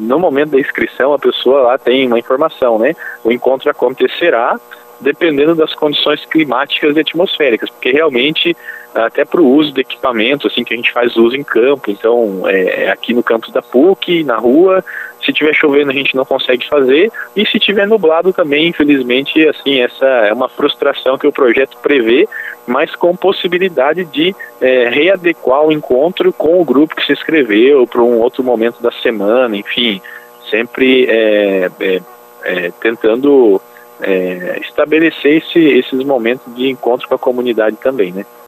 no momento da inscrição a pessoa lá tem uma informação, né? O encontro acontecerá dependendo das condições climáticas e atmosféricas, porque realmente até para o uso de equipamento, assim, que a gente faz uso em campo, então aqui no campus da PUC, na rua, se tiver chovendo a gente não consegue fazer, e se tiver nublado também, infelizmente, assim, essa é uma frustração que o projeto prevê, mas com possibilidade de readequar o encontro com o grupo que se inscreveu para um outro momento da semana, enfim, sempre tentando estabelecer esses momentos de encontro com a comunidade também, né?